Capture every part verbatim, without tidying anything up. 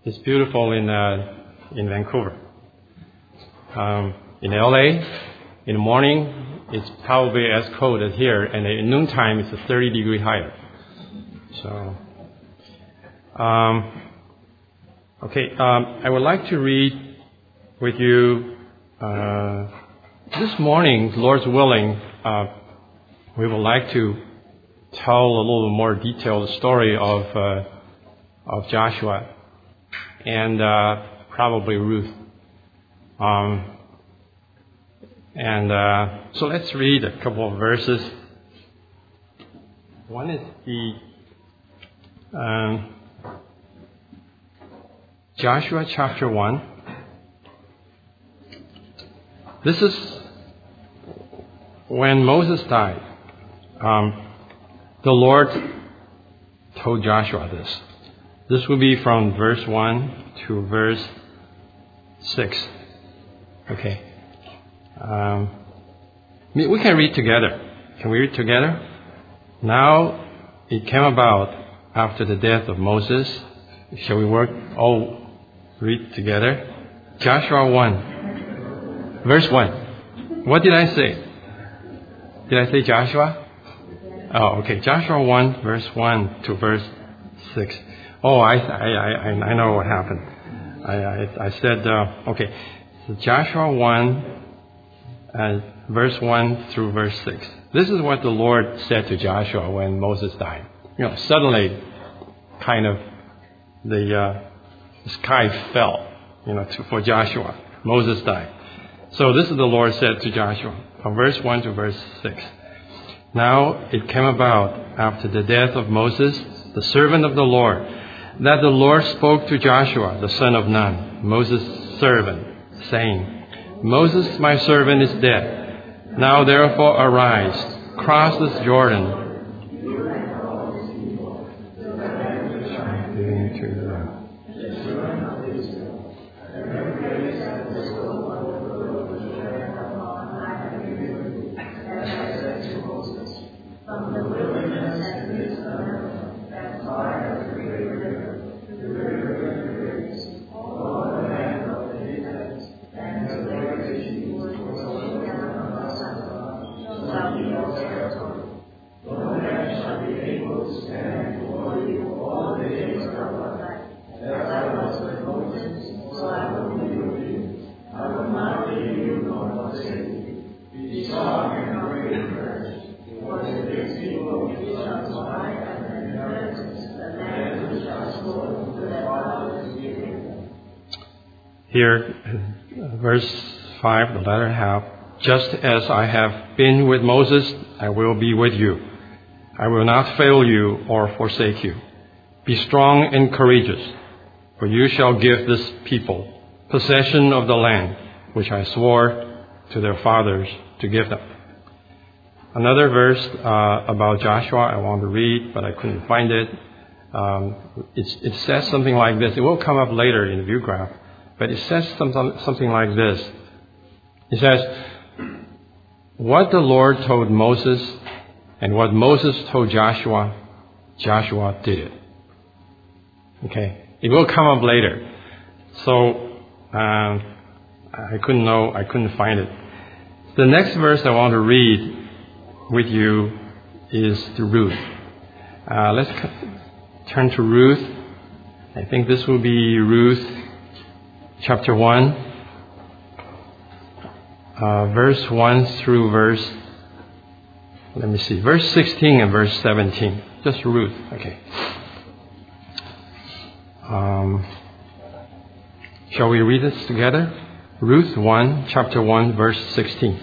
It's beautiful in uh, in Vancouver. Um, in L A, in the morning, it's probably as cold as here, and at noontime, it's a thirty degree higher. So, um, okay, um, I would like to read with you uh, this morning, Lord's willing. Uh, we would like to tell a little more detailed story of uh, of Joshua and uh, probably Ruth. Um, and uh, so let's read a couple of verses. One is the um, Joshua chapter one. This is when Moses died. Um, the Lord told Joshua this. This will be from verse one to verse six. Okay. Um, we can read together. Can we read together? Now it came about after the death of Moses. Shall we work all read together? Joshua one. Verse one. What did I say? Did I say Joshua? Oh, okay. Joshua one, verse one to verse six. Oh, I I I, I know what happened. I I, I said uh, okay. So Joshua one, uh, verse one through verse six. This is what the Lord said to Joshua when Moses died. You know, suddenly, kind of the, uh, the sky fell. You know, to, for Joshua. Moses died. So this is the Lord said to Joshua, from verse one to verse six. Now it came about after the death of Moses, the servant of the Lord, that the Lord spoke to Joshua, the son of Nun, Moses' servant, saying, Moses, my servant, is dead. Now therefore arise, cross this Jordan. Here, verse five, the latter half. Just as I have been with Moses, I will be with you. I will not fail you or forsake you. Be strong and courageous, for you shall give this people possession of the land which I swore to their fathers to give them. Another verse uh, about Joshua I want to read, but I couldn't find it. Um, it. It says something like this. It will come up later in the view graph. But it says something, something like this. It says, what the Lord told Moses and what Moses told Joshua, Joshua did it. Okay. It will come up later. So, um, I couldn't know, I couldn't find it. The next verse I want to read with you is to Ruth. Uh, let's turn to Ruth. I think this will be Ruth chapter one, uh, verse one through verse, let me see, verse sixteen and verse seventeen. Just Ruth, okay. Um, shall we read this together? Ruth one, chapter one, verse sixteen.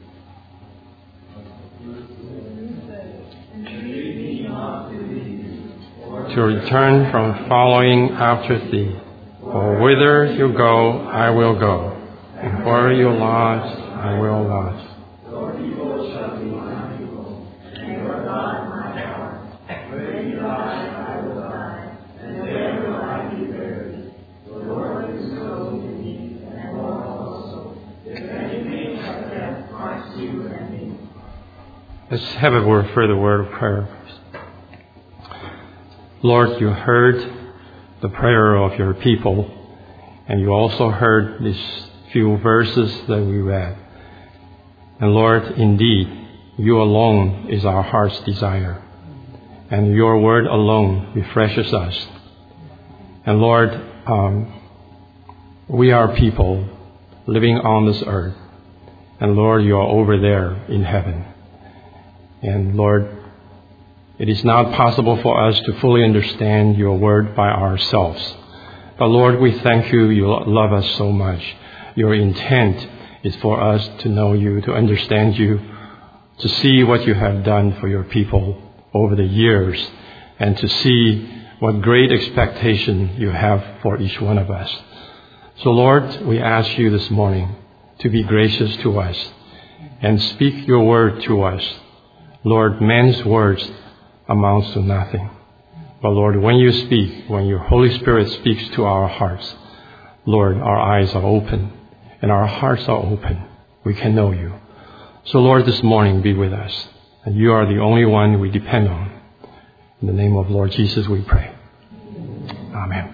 To return from following after thee. For whither you go, I will go, and where you lodge, I will lodge. Your people shall be my people, and your God my God. Where you lie, I will lie, and there will I be buried. The Lord is clothed in me, and more also. If anything but death parts you and me. Let's have a word, further word of prayer. Lord, you heard the prayer of your people. And you also heard these few verses that we read. And Lord, indeed, you alone is our heart's desire. And your word alone refreshes us. And Lord, um, we are people living on this earth. And Lord, you are over there in heaven. And Lord, it is not possible for us to fully understand your word by ourselves. But Lord, we thank you. You love us so much. Your intent is for us to know you, to understand you, to see what you have done for your people over the years, and to see what great expectation you have for each one of us. So Lord, we ask you this morning to be gracious to us and speak your word to us. Lord, man's words amounts to nothing. But Lord, when you speak, when your Holy Spirit speaks to our hearts, Lord, our eyes are open and our hearts are open. We can know you. So Lord, this morning be with us. And you are the only one we depend on. In the name of Lord Jesus we pray. Amen.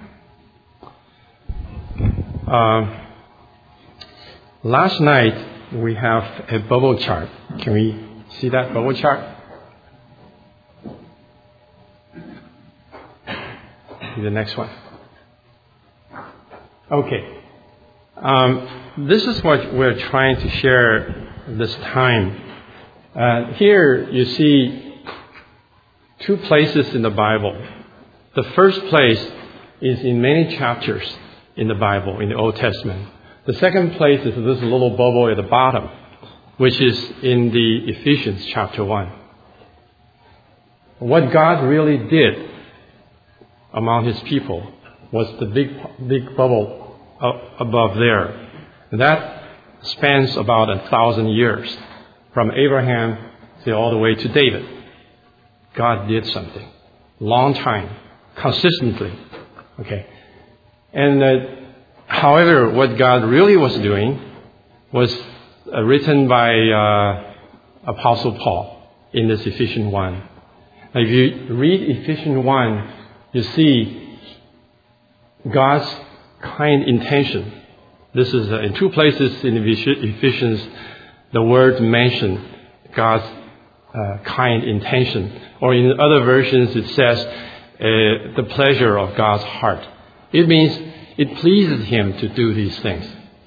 Uh, last night we have a bubble chart. Can we see that bubble chart? The next one. Okay. Um, this is what we're trying to share this time. Uh, here you see two places in the Bible. The first place is in many chapters in the Bible, in the Old Testament. The second place is this little bubble at the bottom, which is in the Ephesians chapter one. What God really did among his people was the big big bubble above there. That spans about a thousand years, from Abraham to all the way to David. God did something. Long time. Consistently. Okay. And uh, however, what God really was doing was uh, written by uh, Apostle Paul in this Ephesians one. Now, if you read Ephesians one, you see God's kind intention. This is uh, in two places in Ephesians, the word mentioned God's uh, kind intention. Or in other versions, it says uh, the pleasure of God's heart. It means it pleases him to do these things.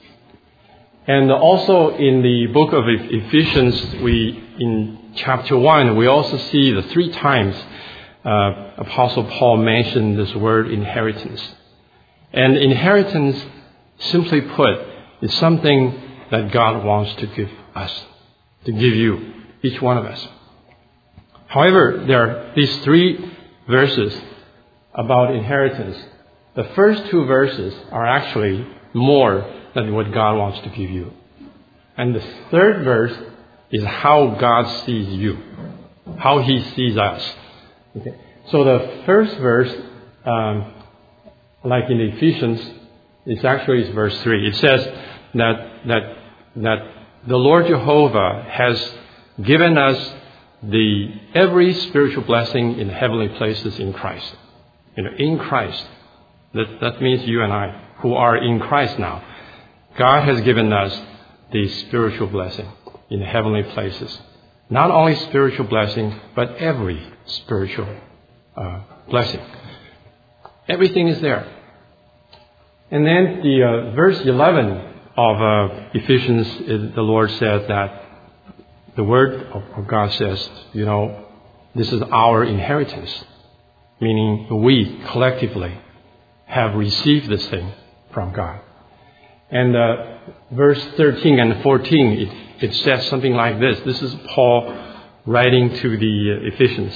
And also in the book of Ephesians, we in chapter one, we also see the three times uh, Apostle Paul mentioned this word inheritance. And inheritance, simply put, is something that God wants to give us, to give you, each one of us. However, there are these three verses about inheritance. The first two verses are actually more than what God wants to give you. And the third verse is how God sees you, how he sees us. Okay. So the first verse, um, like in Ephesians, it's actually it's verse three. It says that that that the Lord Jehovah has given us the every spiritual blessing in heavenly places in Christ. You know, in Christ. That that means you and I, who are in Christ now. God has given us the spiritual blessing in heavenly places. Not only spiritual blessing, but every spiritual uh, blessing. Everything is there. And then the uh, verse eleven of uh, Ephesians, is, the Lord says that the word of, of God says, you know, this is our inheritance. Meaning we collectively have received this thing from God. And uh, verse thirteen and fourteen, it, it says something like this. This is Paul writing to the uh, Ephesians.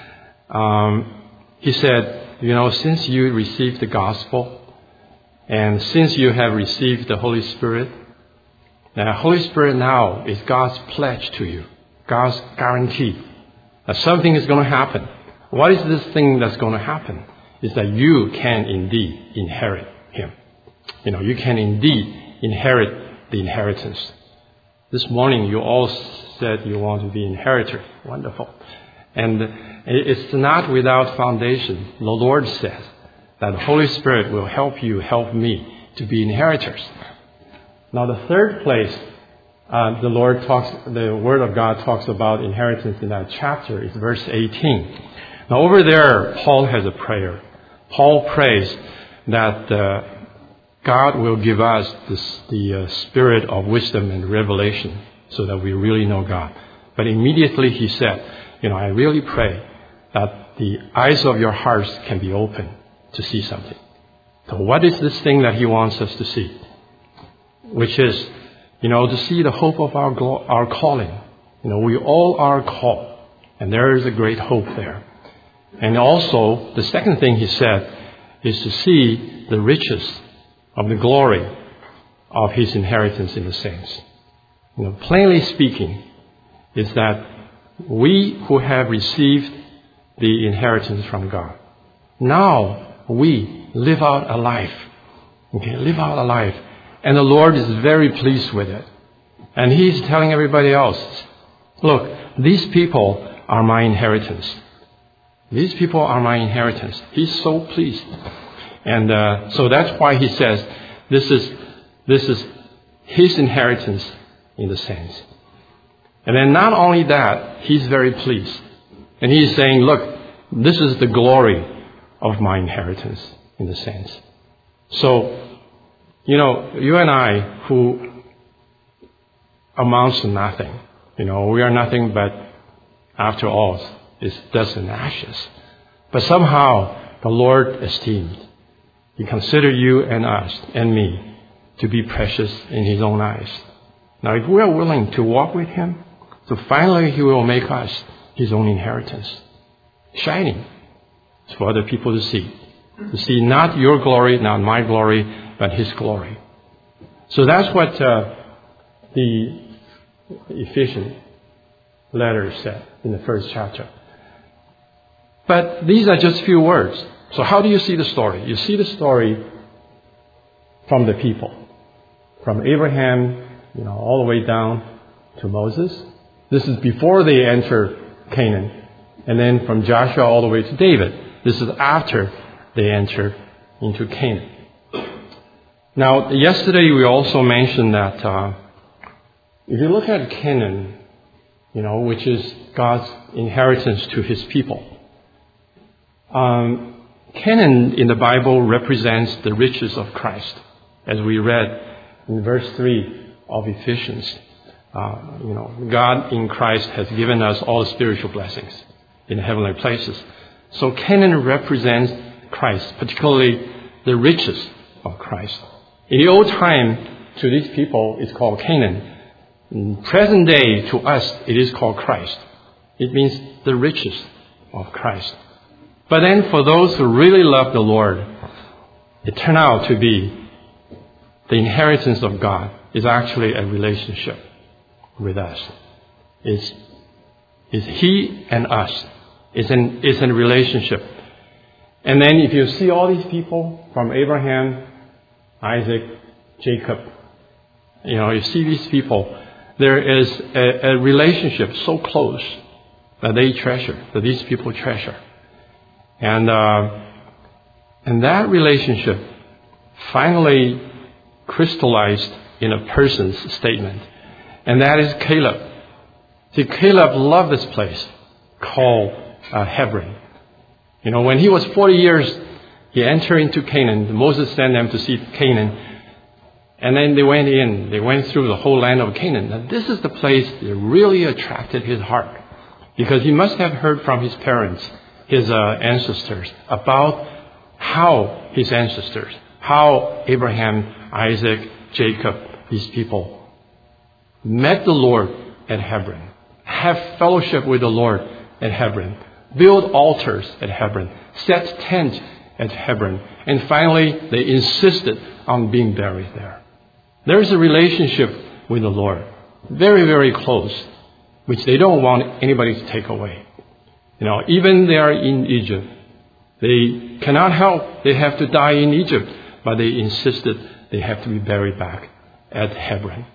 Um, he said, you know, since you received the gospel, and since you have received the Holy Spirit, the Holy Spirit now is God's pledge to you, God's guarantee that something is going to happen. What is this thing that's going to happen? Is that you can indeed inherit Him. You know, you can indeed inherit the inheritance. This morning you all said you want to be inheritor. Wonderful. And it's not without foundation. The Lord says that the Holy Spirit will help you, help me to be inheritors. Now the third place uh, the Lord talks, the Word of God talks about inheritance in that chapter is verse eighteen. Now over there, Paul has a prayer. Paul prays that uh, God will give us this, the uh, spirit of wisdom and revelation so that we really know God. But immediately he said, you know, I really pray that the eyes of your hearts can be open to see something. So what is this thing that he wants us to see? Which is, you know, to see the hope of our our calling. You know, we all are called, and there is a great hope there. And also, the second thing he said is to see the riches of the glory of his inheritance in the saints. You know, plainly speaking, is that we who have received the inheritance from God, now we live out a life. Okay, live out a life. And the Lord is very pleased with it. And He's telling everybody else, look, these people are my inheritance. These people are my inheritance. He's so pleased. And uh, so that's why He says, this is, this is His inheritance in the saints. And then not only that, He's very pleased. And He's saying, look, this is the glory of my inheritance in the saints. So, you know, you and I, who amounts to nothing, you know, we are nothing but, after all, is dust and ashes. But somehow, the Lord esteemed. He considered you and us and me to be precious in His own eyes. Now, if we are willing to walk with Him, so finally He will make us His own inheritance, shining for other people to see. To see not your glory, not my glory, but His glory. So that's what uh, the Ephesians letter said in the first chapter. But these are just few words. So how do you see the story? You see the story from the people. From Abraham, you know, all the way down to Moses. This is before they enter Canaan. And then from Joshua all the way to David. This is after they enter into Canaan. Now, yesterday we also mentioned that uh, if you look at Canaan, you know, which is God's inheritance to His people, um, Canaan in the Bible represents the riches of Christ, as we read in verse three of Ephesians. Uh, you know, God in Christ has given us all the spiritual blessings in heavenly places. So Canaan represents Christ, particularly the riches of Christ. In the old time, to these people, it's called Canaan. In present day, to us, it is called Christ. It means the riches of Christ. But then for those who really love the Lord, it turned out to be the inheritance of God is actually a relationship with us. It's, it's He and us. It's an, it's a relationship. And then if you see all these people from Abraham, Isaac, Jacob, you know, you see these people, there is a, a relationship so close that they treasure, that these people treasure. And, uh, and that relationship finally crystallized in a person's statement. And that is Caleb. See, Caleb loved this place called uh, Hebron. You know, when he was forty years, he entered into Canaan. Moses sent them to see Canaan. And then they went in. They went through the whole land of Canaan. Now, this is the place that really attracted his heart. Because he must have heard from his parents, his uh, ancestors, about how his ancestors, how Abraham, Isaac, Jacob, these people met the Lord at Hebron, have fellowship with the Lord at Hebron, build altars at Hebron, set tent at Hebron, and finally they insisted on being buried there. There is a relationship with the Lord, very, very close, which they don't want anybody to take away. You know, even they are in Egypt, they cannot help, they have to die in Egypt, but they insisted they have to be buried back at Hebron.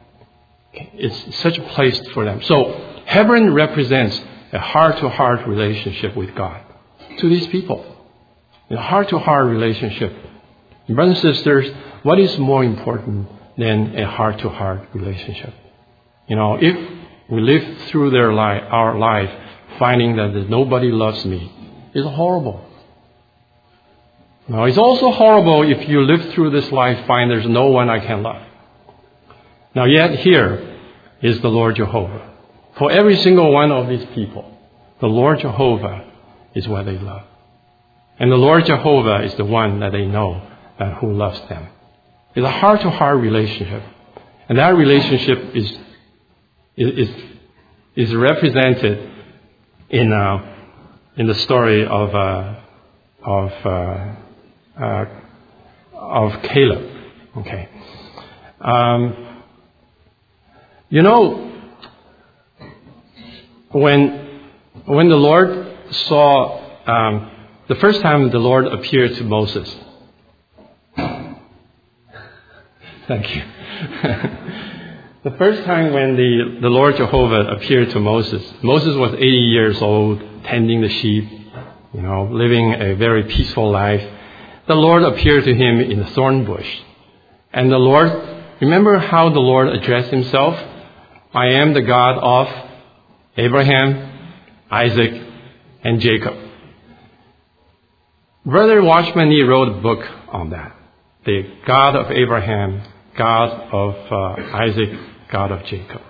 It's such a place for them. So Hebron represents a heart-to-heart relationship with God to these people. In a heart-to-heart relationship, brothers and sisters, what is more important than a heart-to-heart relationship? You know, if we live through their life, our life, finding that nobody loves me, it's horrible. Now, it's also horrible if you live through this life, find there's no one I can love. Now, yet here is the Lord Jehovah. For every single one of these people, the Lord Jehovah is what they love. And the Lord Jehovah is the one that they know that who loves them. It's a heart-to-heart relationship. And that relationship is is is represented in uh, in the story of uh, of uh, uh, of Caleb. Okay, um, you know, when when the Lord saw um, the first time the Lord appeared to Moses. Thank you. The first time when the, the Lord Jehovah appeared to Moses, Moses was eighty years old, tending the sheep, you know, living a very peaceful life. The Lord appeared to him in a thorn bush. And the Lord, remember how the Lord addressed himself? I am the God of Abraham, Isaac, and Jacob. Brother Watchman Nee wrote a book on that. The God of Abraham, God of uh, Isaac, God of Jacob.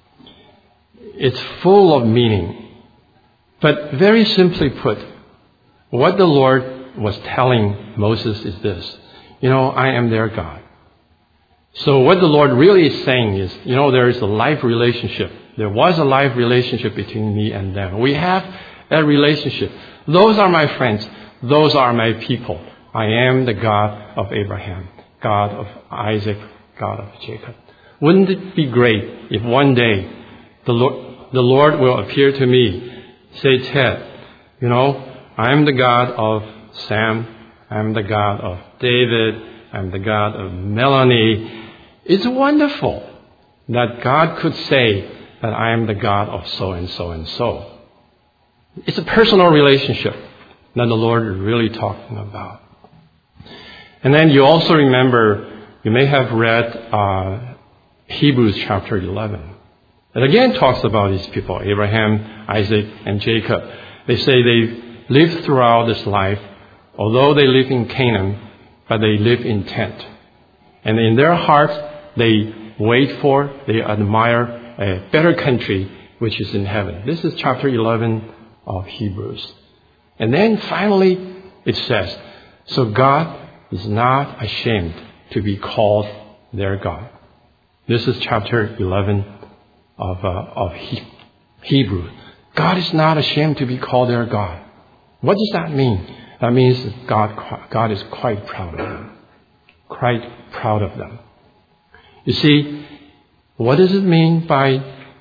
It's full of meaning. But very simply put, what the Lord was telling Moses is this. You know, I am their God. So what the Lord really is saying is, you know, there is a life relationship. There was a life relationship between me and them. We have that relationship. Those are my friends. Those are my people. I am the God of Abraham, God of Isaac, God of Jacob. Wouldn't it be great if one day the Lord, the Lord will appear to me, say, Ted, you know, I am the God of Sam, I am the God of David, I am the God of Melanie. It's wonderful that God could say that I am the God of so and so and so. It's a personal relationship that the Lord is really talking about. And then you also remember, you may have read uh, Hebrews chapter eleven. It again talks about these people, Abraham, Isaac, and Jacob. They say they lived throughout this life, although they live in Canaan, but they live in tent. And in their hearts, they wait for, they admire a better country, which is in heaven. This is chapter eleven of Hebrews. And then finally, it says, so God is not ashamed to be called their God. This is chapter eleven of, uh, of he- Hebrews. God is not ashamed to be called their God. What does that mean? That means that God, God is quite proud of them. Quite proud of them. You see, what does it mean by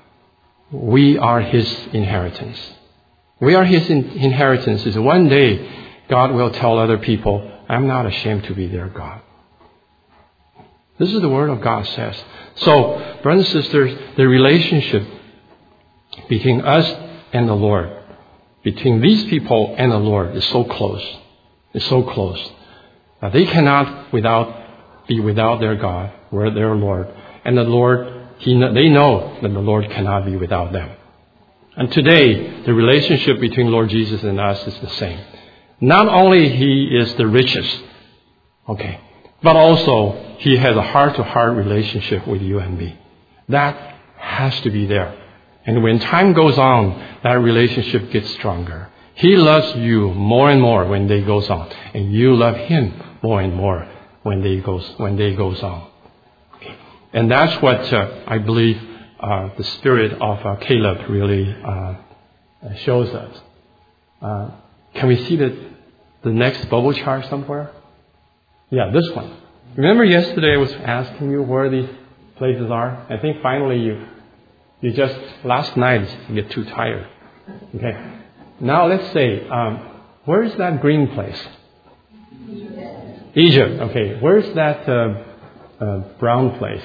we are His inheritance? We are His in- inheritance is one day God will tell other people, I'm not ashamed to be their God. This is the word of God says. So, brothers and sisters, the relationship between us and the Lord, between these people and the Lord is so close. It's so close. That they cannot without be without their God, or their Lord. And the Lord, he, they know that the Lord cannot be without them. And today, the relationship between Lord Jesus and us is the same. Not only He is the richest, okay, but also He has a heart-to-heart relationship with you and me. That has to be there. And when time goes on, that relationship gets stronger. He loves you more and more when day goes on, and you love Him more and more when day goes when day goes on. Okay. And that's what uh, I believe uh, the spirit of uh, Caleb really uh, shows us. Uh, can we see the the next bubble chart somewhere? Yeah, this one. Remember yesterday I was asking you where these places are? I think finally you you just last night you get too tired. Okay. Now let's say, um, where is that green place? Egypt. Egypt. Okay. Where is that uh, uh, brown place?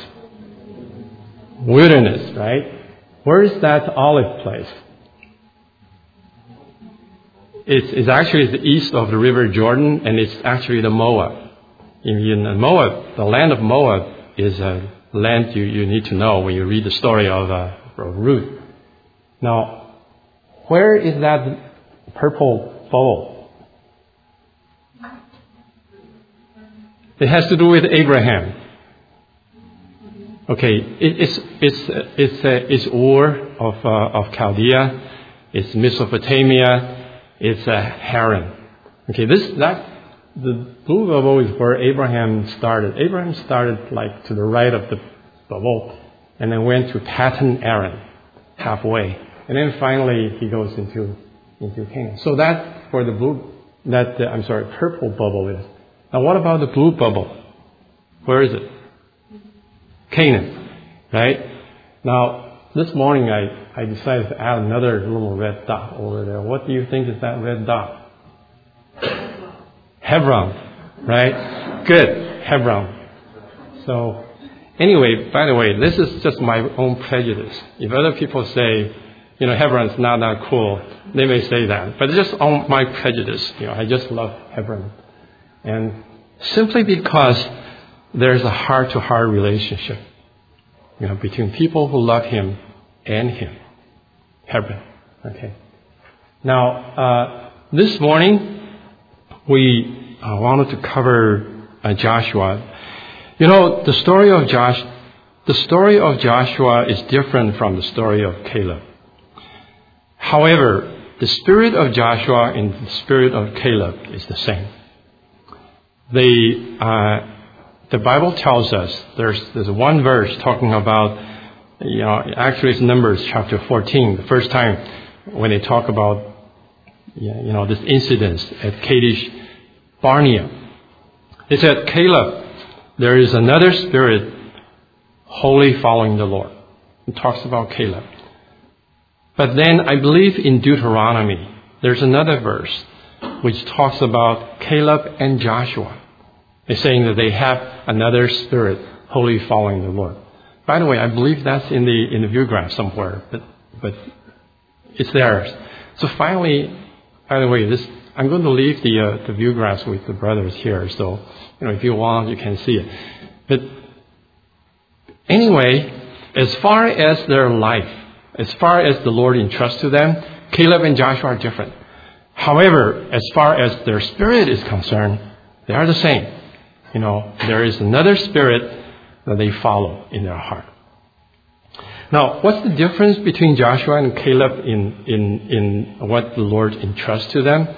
Wilderness, right? Where is that olive place? it's, it's actually the east of the River Jordan, and it's actually the Moab. In, in Moab, the land of Moab is a land you, you need to know when you read the story of, uh, of Ruth. Now, where is that purple bubble? It has to do with Abraham. Okay, it, it's it's it's uh, it's Ur of uh, of Chaldea, it's Mesopotamia, it's uh, Haran. Okay, this that the blue bubble is where Abraham started. Abraham started like to the right of the bubble, and then went to Patan Aram, halfway, and then finally he goes into into Canaan. So that's where the blue that uh, I'm sorry purple bubble is. Now, what about the blue bubble? Where is it? Canaan, right? Now, this morning I, I decided to add another little red dot over there. What do you think is that red dot? Hebron, right? Good, Hebron. So, anyway, by the way, this is just my own prejudice. If other people say, you know, Hebron is not that cool, they may say that. But it's just on my prejudice. You know, I just love Hebron. And simply because there's a heart-to-heart relationship, you know, between people who love Him and Him. Hebron. Okay. Now, uh, this morning we uh, wanted to cover uh, Joshua. You know, the story of Josh, the story of Joshua is different from the story of Caleb. However, the spirit of Joshua and the spirit of Caleb is the same. They uh, The Bible tells us there's there's one verse talking about, you know, actually it's Numbers chapter fourteen, the first time when they talk about, you know, this incident at Kadesh Barnea. It said, Caleb, there is another spirit wholly following the Lord. It talks about Caleb. But then I believe in Deuteronomy, there's another verse which talks about Caleb and Joshua. They're saying that they have another spirit wholly following the Lord. By the way, I believe that's in the in the view graph somewhere, but but it's there. So finally, by the way, this I'm going to leave the uh, the view graphs with the brothers here. So you know, if you want, you can see it. But anyway, as far as their life, as far as the Lord entrusts to them, Caleb and Joshua are different. However, as far as their spirit is concerned, they are the same. You know, there is another spirit that they follow in their heart. Now, what's the difference between Joshua and Caleb in, in, in what the Lord entrusts to them?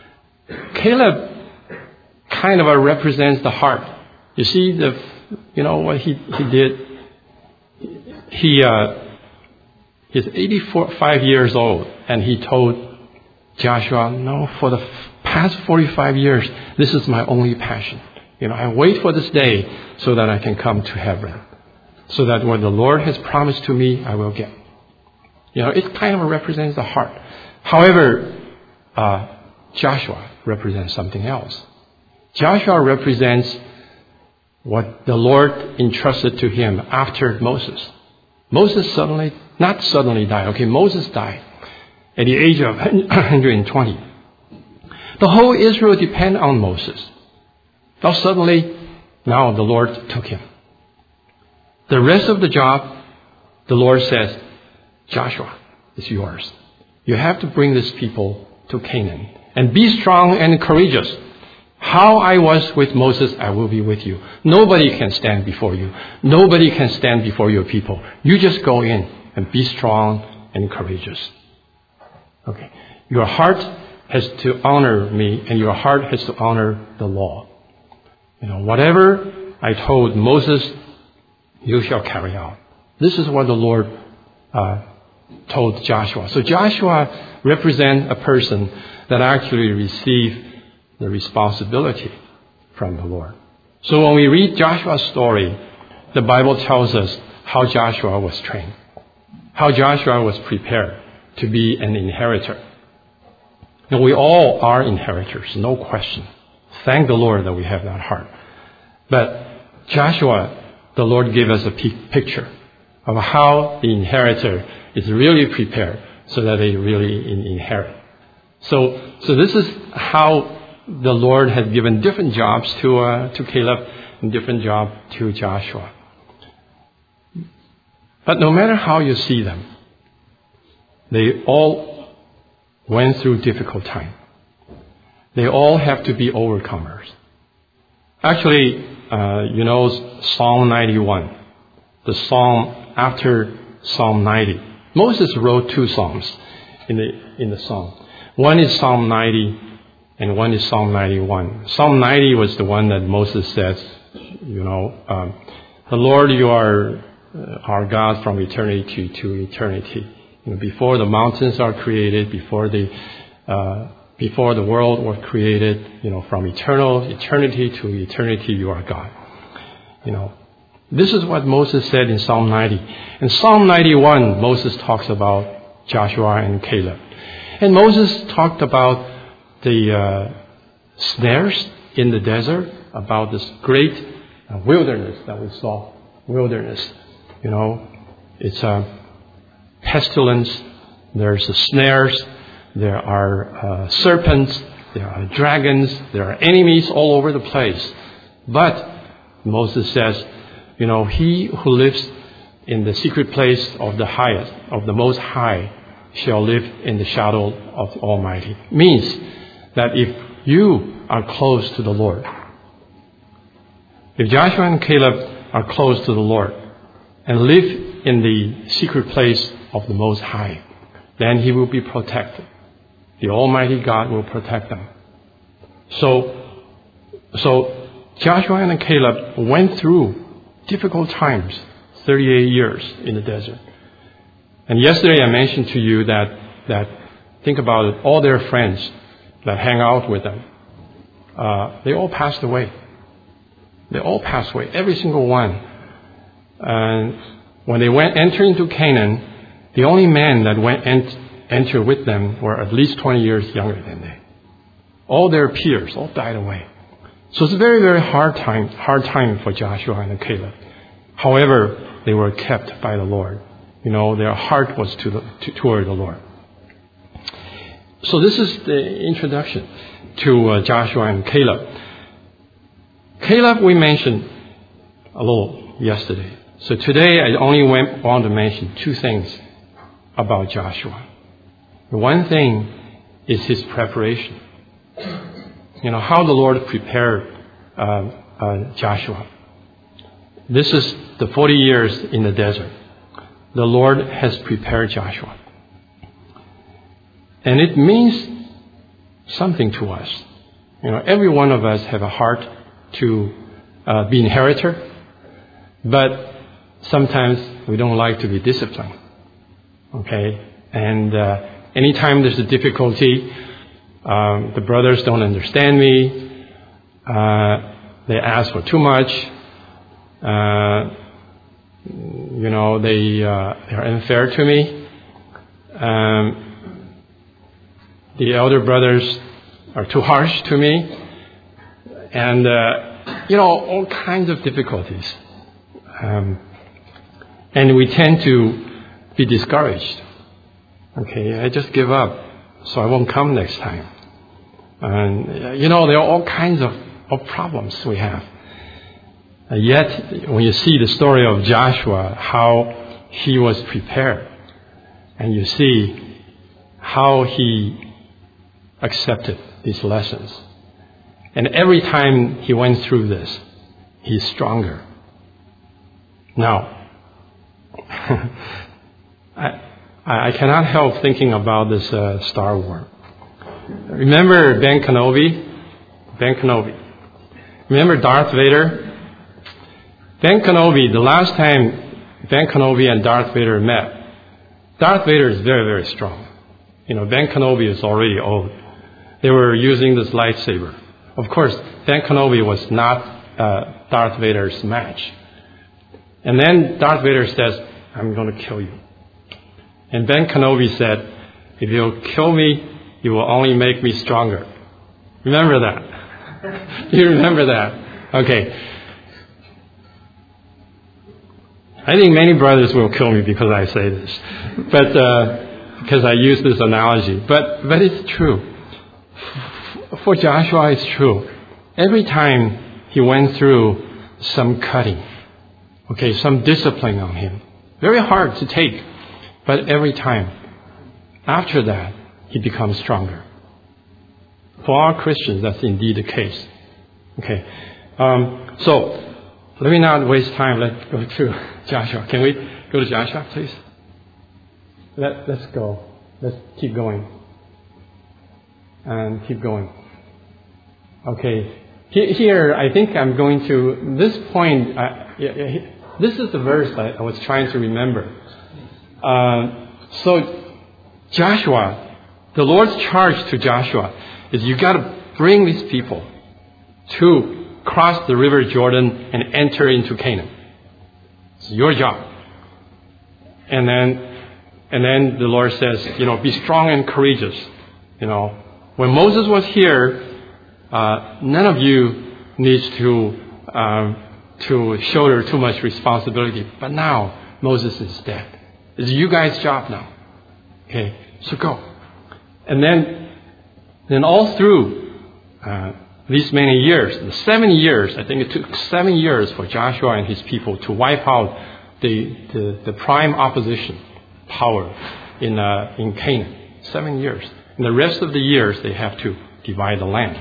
Caleb kind of represents the heart. You see, the you know what he, he did? He uh, he's eighty-five years old, and he told Joshua, no, for the past forty-five years, this is my only passion. You know, I wait for this day so that I can come to Hebron. So that what the Lord has promised to me, I will get. You know, it kind of represents the heart. However, uh, Joshua represents something else. Joshua represents what the Lord entrusted to him after Moses. Moses suddenly, not suddenly died. Okay, Moses died at the age of one hundred twenty. The whole Israel depended on Moses. Now suddenly, now the Lord took him. The rest of the job, the Lord says, Joshua, it's yours. You have to bring these people to Canaan. And be strong and courageous. How I was with Moses, I will be with you. Nobody can stand before you. Nobody can stand before your people. You just go in and be strong and courageous. Okay. Your heart has to honor me, and your heart has to honor the law. You know, whatever I told Moses, you shall carry out. This is what the Lord uh, told Joshua. So Joshua represents a person that actually received the responsibility from the Lord. So when we read Joshua's story, the Bible tells us how Joshua was trained, how Joshua was prepared to be an inheritor. And we all are inheritors, no question. Thank the Lord that we have that heart. But Joshua, the Lord gave us a picture of how the inheritor is really prepared so that they really inherit. So, so this is how the Lord has given different jobs to uh, to Caleb and different job to Joshua. But no matter how you see them, they all went through difficult time. They all have to be overcomers. Actually, uh, you know Psalm ninety-one, the psalm after Psalm ninety. Moses wrote two psalms in the in the psalm. One is Psalm ninety, and one is Psalm ninety-one. Psalm ninety was the one that Moses says, you know, um, the Lord, you are our God from eternity to eternity. You know, before the mountains are created, before the uh, before the world was created, you know, from eternal eternity to eternity, you are God. You know, this is what Moses said in Psalm ninety. In Psalm ninety-one, Moses talks about Joshua and Caleb, and Moses talked about the uh, snares in the desert, about this great uh, wilderness that we saw. Wilderness, you know, it's a pestilence. There's the snares. There are uh, serpents. There are dragons. There are enemies all over the place. But Moses says, you know, he who lives in the secret place of the highest, of the Most High, shall live in the shadow of the Almighty. Means that if you are close to the Lord, if Joshua and Caleb are close to the Lord and live in the secret place of the Most High, then He will be protected. The Almighty God will protect them. So, so Joshua and Caleb went through difficult times, thirty-eight years in the desert. And yesterday I mentioned to you that, that think about it, all their friends that hang out with them, uh, they all passed away. They all passed away, every single one. And when they went enter into Canaan, the only men that went ent- enter with them were at least twenty years younger than they. All their peers all died away. So it's a very, very hard time, hard time for Joshua and Caleb. However, they were kept by the Lord. You know, their heart was to the, to, toward the Lord. So this is the introduction to uh, Joshua and Caleb. Caleb we mentioned a little yesterday. So today I only went, want to mention two things about Joshua. The one thing is his preparation. You know, how the Lord prepared uh, uh, Joshua. This is the forty years in the desert. The Lord has prepared Joshua. And it means something to us. You know, every one of us have a heart to uh, be inheritor, but sometimes we don't like to be disciplined. Okay? And uh, anytime there's a difficulty, um, the brothers don't understand me, uh, they ask for too much, uh, you know, they, uh, they're unfair to me. Um, the elder brothers are too harsh to me. And, uh, you know, all kinds of difficulties. Um, and we tend to be discouraged. Okay, I just give up, so I won't come next time. And, uh, you know, there are all kinds of, of problems we have. Uh, yet, when you see the story of Joshua, how he was prepared, and you see how he accepted these lessons. And every time he went through this, he's stronger. Now, I, I cannot help thinking about this uh, Star Wars. Remember Ben Kenobi? Ben Kenobi. Remember Darth Vader? Ben Kenobi, the last time Ben Kenobi and Darth Vader met, Darth Vader is very, very strong. You know, Ben Kenobi is already old. They were using this lightsaber. Of course, Ben Kenobi was not uh, Darth Vader's match. And then Darth Vader says, I'm going to kill you. And Ben Kenobi said, if you'll kill me, you will only make me stronger. Remember that? You remember that? Okay. I think many brothers will kill me because I say this. But uh, because I use this analogy. But, but it's true. For Joshua, it's true. Every time he went through some cutting, okay, some discipline on him, very hard to take, but every time, after that, he becomes stronger. For our Christians, that's indeed the case. Okay, um, so let me not waste time. Let's go to Joshua. Can we go to Joshua, please? Let, let's go. Let's keep going. And keep going. Okay. Here, I think I'm going to, this point, uh, this is the verse that I was trying to remember. Uh, so, Joshua, the Lord's charge to Joshua is you got to bring these people to cross the river Jordan and enter into Canaan. It's your job. And then, and then the Lord says, you know, be strong and courageous. You know, when Moses was here, uh, none of you needs to uh, to shoulder too much responsibility. But now Moses is dead. It's you guys' job now. Okay, so go. And then, then all through uh, these many years, the seven years, I think it took seven years for Joshua and his people to wipe out the the, the prime opposition power in uh, in Canaan. Seven years. And the rest of the years, they have to divide the land.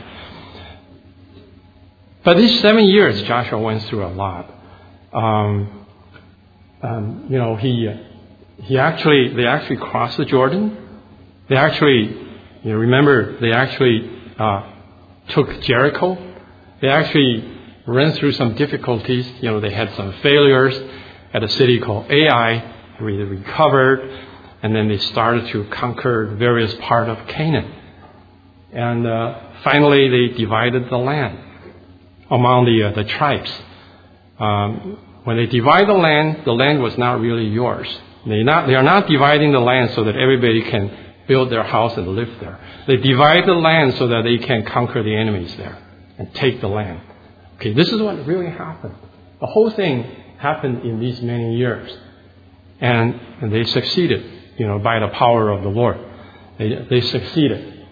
But these seven years, Joshua went through a lot. Um, um, you know, he he actually they actually crossed the Jordan. They actually, you know, remember they actually uh, took Jericho. They actually ran through some difficulties. You know, they had some failures at a city called Ai. They recovered, and then they started to conquer various parts of Canaan. And uh, finally, they divided the land among the uh, the tribes. Um, when they divide the land, the land was not really yours. They not they are not dividing the land so that everybody can build their house and live there. They divide the land so that they can conquer the enemies there and take the land. Okay, this is what really happened. The whole thing happened in these many years, and, and they succeeded. You know, by the power of the Lord, they they succeeded.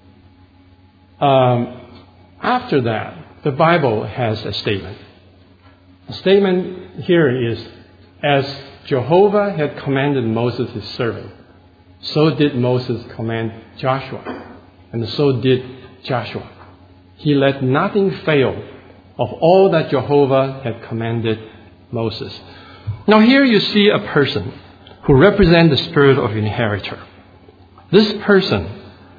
Um, after that, the Bible has a statement. The statement here is, as Jehovah had commanded Moses his servant, so did Moses command Joshua, and so did Joshua. He let nothing fail of all that Jehovah had commanded Moses. Now here you see a person who represents the spirit of inheritor. This person,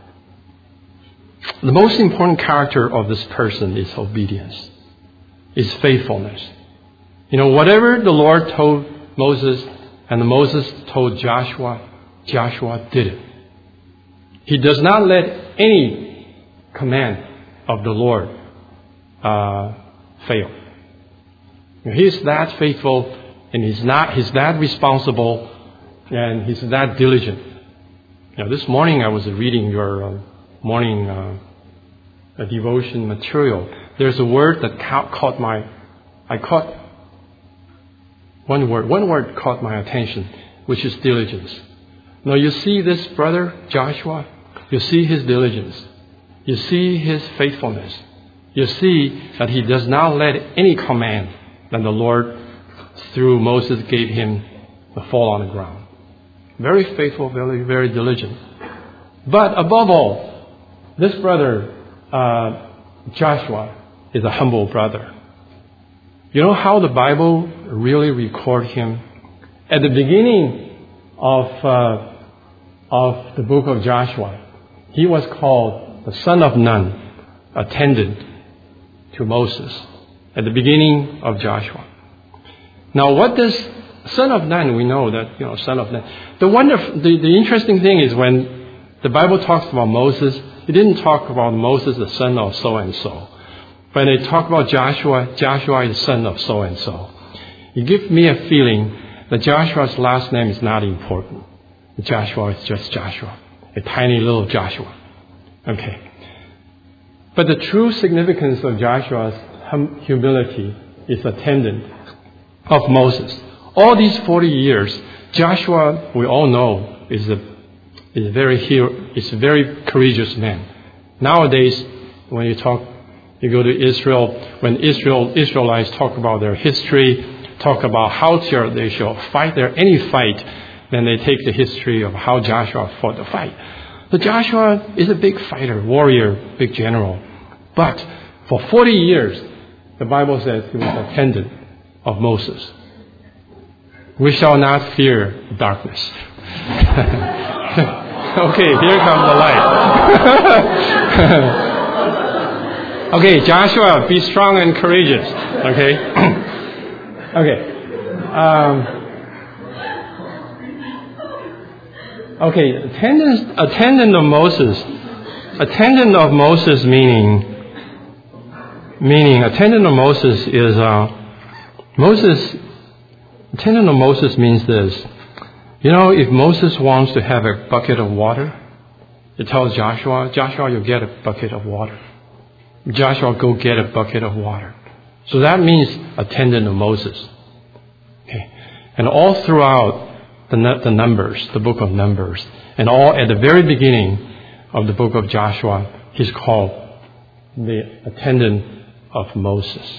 the most important character of this person is obedience, is faithfulness. You know, whatever the Lord told Moses and Moses told Joshua, Joshua did it. He does not let any command of the Lord uh, fail. He's that faithful, and he's not. He's that responsible, and he's that diligent. Now, this morning I was reading your uh, morning uh, a devotion material. There's a word that ca- caught my. I caught one word. One word caught my attention, which is diligence. Now you see this brother Joshua. You see his diligence. You see his faithfulness. You see that he does not let any command that the Lord through Moses gave him fall on the ground. Very faithful, very, very diligent. But above all, this brother, uh, Joshua, is a humble brother. You know how the Bible really records him? At the beginning of, uh, of the book of Joshua, he was called the son of Nun, attendant to Moses. At the beginning of Joshua. Now, what does son of Nun? We know that, you know, son of Nun. The wonderful, the, the interesting thing is when the Bible talks about Moses, it didn't talk about Moses, the son of so and so. When they talk about Joshua, Joshua is the son of so and so. It gives me a feeling that Joshua's last name is not important. Joshua is just Joshua, a tiny little Joshua. Okay. But the true significance of Joshua's hum- humility is attendant of Moses. All these forty years, Joshua, we all know, is a is a very hero, is a very courageous man. Nowadays, when you talk, you go to Israel, when Israel Israelites talk about their history, talk about how they shall fight there, any fight, then they take the history of how Joshua fought the fight. So Joshua is a big fighter, warrior, big general. But for forty years, the Bible says he was an attendant of Moses. We shall not fear darkness. Okay, here comes the light. Okay, Joshua, be strong and courageous. Okay? Okay. Um, okay, attendant, attendant of Moses. Attendant of Moses meaning, meaning, attendant of Moses is, uh, Moses, attendant of Moses means this. You know, if Moses wants to have a bucket of water, it tells Joshua, Joshua, you'll get a bucket of water. Joshua, go get a bucket of water. So that means attendant of Moses. Okay. And all throughout the, the Numbers, the book of Numbers, and all at the very beginning of the book of Joshua, he's called the attendant of Moses.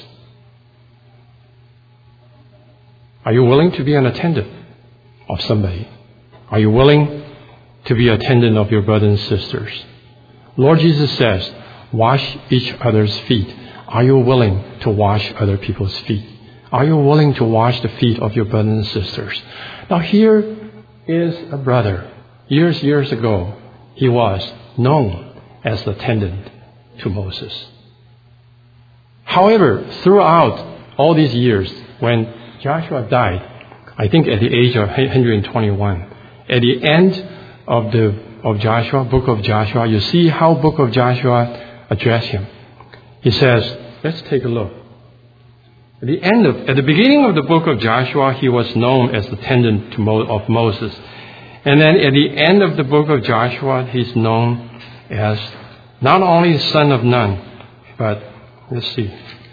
Are you willing to be an attendant of somebody? Are you willing to be attendant of your brothers and sisters? Lord Jesus says, wash each other's feet. Are you willing to wash other people's feet? Are you willing to wash the feet of your brothers and sisters? Now here is a brother. Years, years ago, he was known as the attendant to Moses. However, throughout all these years, when Joshua died, I think at the age of one hundred twenty-one, at the end of the of Joshua, book of Joshua, you see how book of Joshua addressed him. He says, let's take a look. At the end of, at the beginning of the book of Joshua, he was known as the attendant to Mo, of Moses. And then at the end of the book of Joshua, he's known as not only son of Nun, but let's see.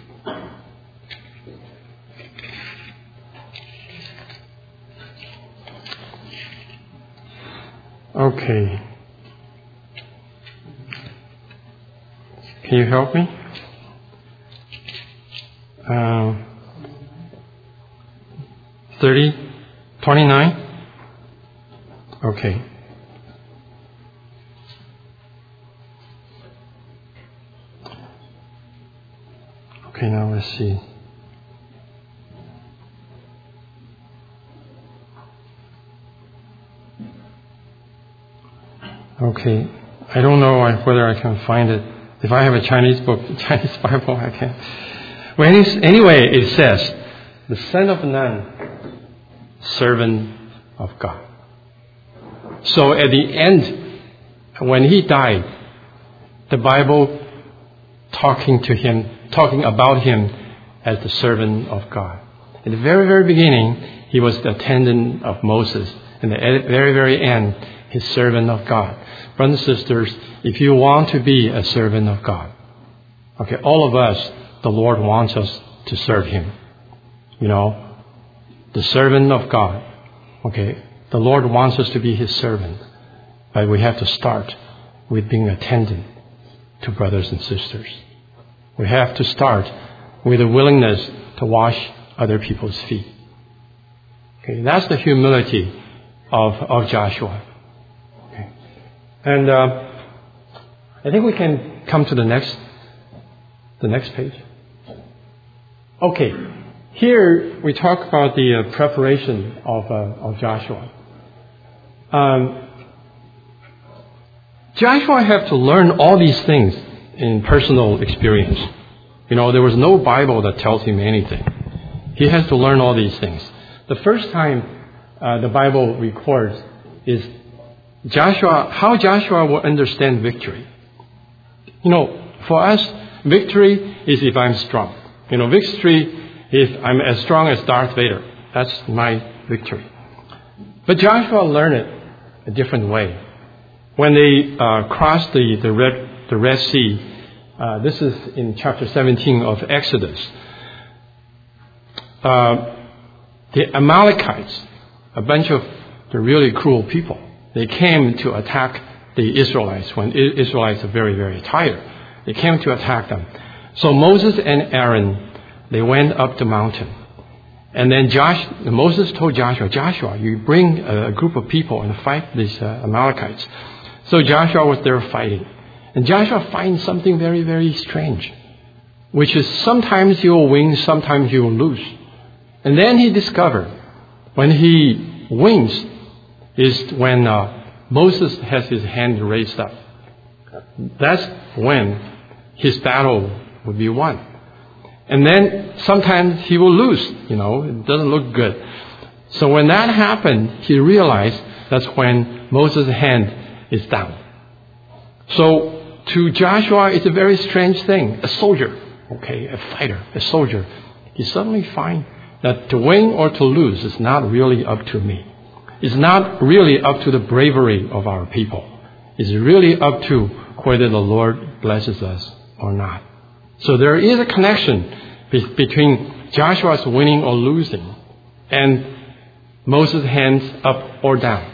Okay. Can you help me? Uh, thirty, twenty-nine? Okay. Okay, now let's see. Okay. I don't know whether I can find it. If I have a Chinese book, Chinese Bible, I can. Well, anyway, it says, the son of Nun, servant of God. So at the end, when he died, the Bible talking to him, talking about him as the servant of God. At the very, very beginning, he was the attendant of Moses. And at the very, very end, his servant of God. Brothers and sisters, if you want to be a servant of God, okay, all of us, the Lord wants us to serve Him. You know, the servant of God, okay, the Lord wants us to be His servant. But we have to start with being attendant to brothers and sisters. We have to start with a willingness to wash other people's feet. Okay, that's the humility of, of Joshua. Okay. And uh, I think we can come to the next the next page. Okay. Here we talk about the uh, preparation of uh, of Joshua. Um, Joshua had to learn all these things in personal experience. You know, there was no Bible that tells him anything. He has to learn all these things. The first time uh, the Bible records is Joshua, how Joshua will understand victory. You know, for us, victory is if I'm strong. You know, victory is I'm as strong as Darth Vader. That's my victory. But Joshua learned it a different way. When they uh, crossed the, the, Red, the Red Sea, uh, this is in chapter seventeen of Exodus. Uh, the Amalekites, a bunch of the really cruel people, they came to attack the Israelites when the Israelites are very, very tired. They came to attack them. So Moses and Aaron, they went up the mountain. And then Josh, Moses told Joshua, Joshua, you bring a group of people and fight these uh, Amalekites. So Joshua was there fighting. And Joshua finds something very, very strange, which is sometimes he will win, sometimes he will lose. And then he discovered when he wins is when uh, Moses has his hand raised up. That's when his battle will be won. And then sometimes he will lose, you know, it doesn't look good. So when that happened, he realized that's when Moses' hand is down. So to Joshua, it's a very strange thing. A soldier, okay, a fighter, a soldier. He suddenly finds that to win or to lose is not really up to me. It's not really up to the bravery of our people. It's really up to whether the Lord blesses us or not. So there is a connection be- between Joshua's winning or losing and Moses' hands up or down.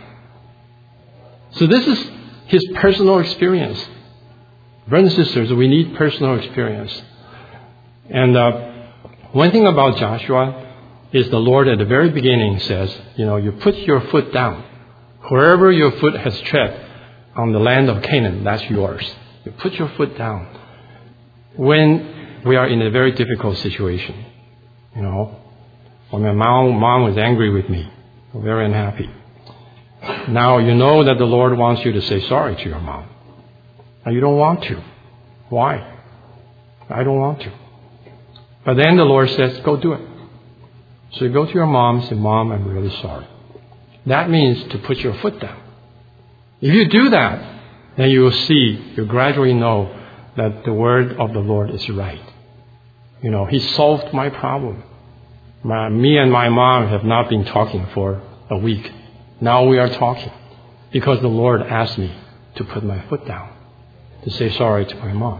So this is his personal experience. Brothers and sisters, we need personal experience. And uh, one thing about Joshua is the Lord at the very beginning says, you know, you put your foot down. Wherever your foot has tread on the land of Canaan, that's yours. You put your foot down. When we are in a very difficult situation, you know, when my mom, mom was angry with me, very unhappy. Now you know that the Lord wants you to say sorry to your mom. And you don't want to. Why? I don't want to. But then the Lord says, go do it. So you go to your mom and say, Mom, I'm really sorry. That means to put your foot down. If you do that, then you will see, you gradually know that the word of the Lord is right. You know, He solved my problem. My, me and my mom have not been talking for a week. Now we are talking because the Lord asked me to put my foot down, to say sorry to my mom.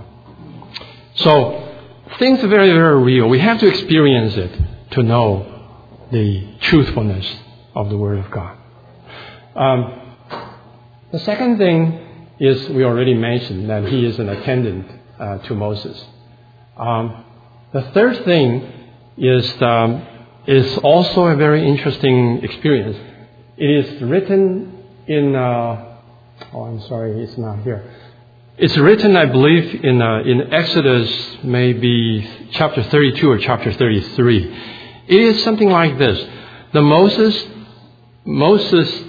So things are very, very real. We have to experience it to know the truthfulness of the Word of God. Um, the second thing is we already mentioned that he is an attendant uh, to Moses. Um, the third thing is um, is also a very interesting experience. It is written in. Uh, oh, I'm sorry, it's not here. It's written, I believe, in uh, in Exodus, maybe chapter thirty-two or chapter thirty-three. It is something like this: the Moses, Moses,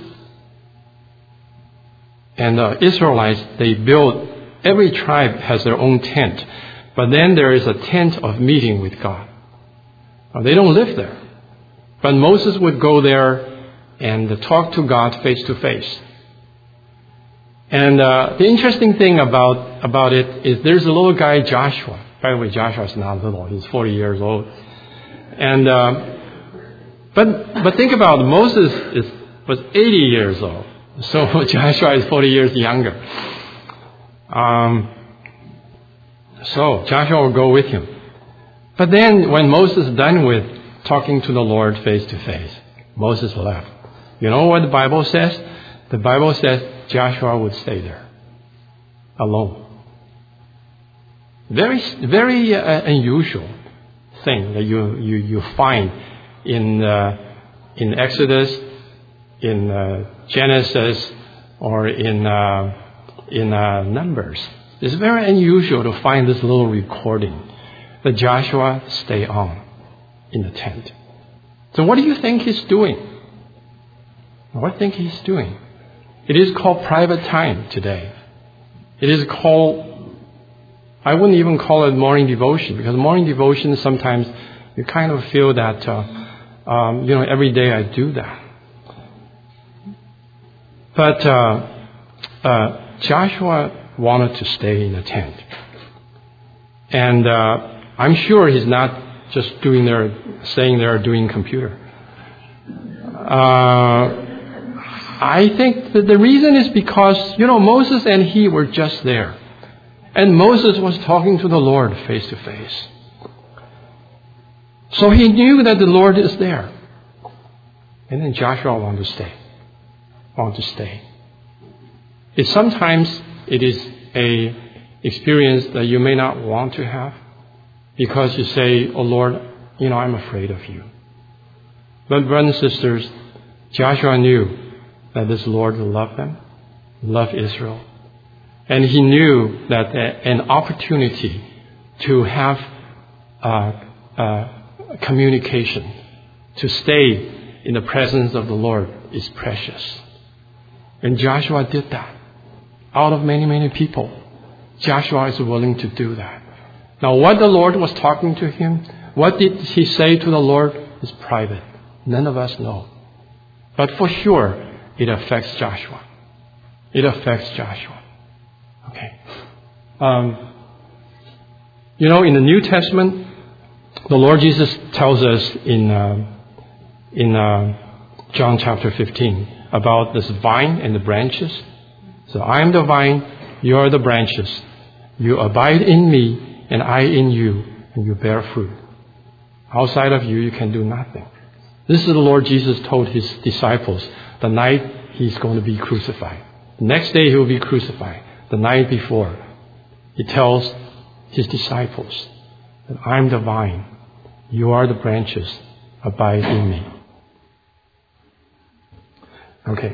and the Israelites, they build. Every tribe has their own tent, but then there is a tent of meeting with God. Now, they don't live there, but Moses would go there and talk to God face to face. And uh, the interesting thing about about it is there's a little guy, Joshua. By the way, Joshua is not little; he's forty years old. And uh, but but think about it, Moses is was eighty years old, so Joshua is forty years younger. Um, so Joshua will go with him. But then when Moses is done with talking to the Lord face to face, Moses left. You know what the Bible says? The Bible says Joshua would stay there alone. Very very uh, unusual thing that you, you, you find in uh, in Exodus, in uh, Genesis, or in uh, in uh, Numbers. It's very unusual to find this little recording that Joshua stay on in the tent. So what do you think he's doing? What do you think he's doing? It is called private time today. It is called, I wouldn't even call it morning devotion, because morning devotion sometimes you kind of feel that, uh, um, you know, every day I do that. But uh, uh, Joshua wanted to stay in the tent. And uh, I'm sure he's not just doing there, staying there doing computer. Uh, I think that the reason is because, you know, Moses and he were just there. And Moses was talking to the Lord face to face. So he knew that the Lord is there. And then Joshua wanted to stay. Wanted to stay. It sometimes it is a experience that you may not want to have because you say, oh Lord, you know, I'm afraid of you. But brothers and sisters, Joshua knew that this Lord loved them, loved Israel. And he knew that an opportunity to have uh, uh, communication, to stay in the presence of the Lord is precious. And Joshua did that. Out of many, many people, Joshua is willing to do that. Now, what the Lord was talking to him, what did he say to the Lord is private. None of us know. But for sure, it affects Joshua. It affects Joshua. Okay. Um, you know, in the New Testament, the Lord Jesus tells us in uh, in uh, John chapter fifteen about this vine and the branches. So I am the vine, you are the branches. You abide in me, and I in you, and you bear fruit. Outside of you, you can do nothing. This is the Lord Jesus told his disciples the night he's going to be crucified. The next day he will be crucified. The night before, he tells his disciples that I'm the vine, you are the branches, abide in me. Okay.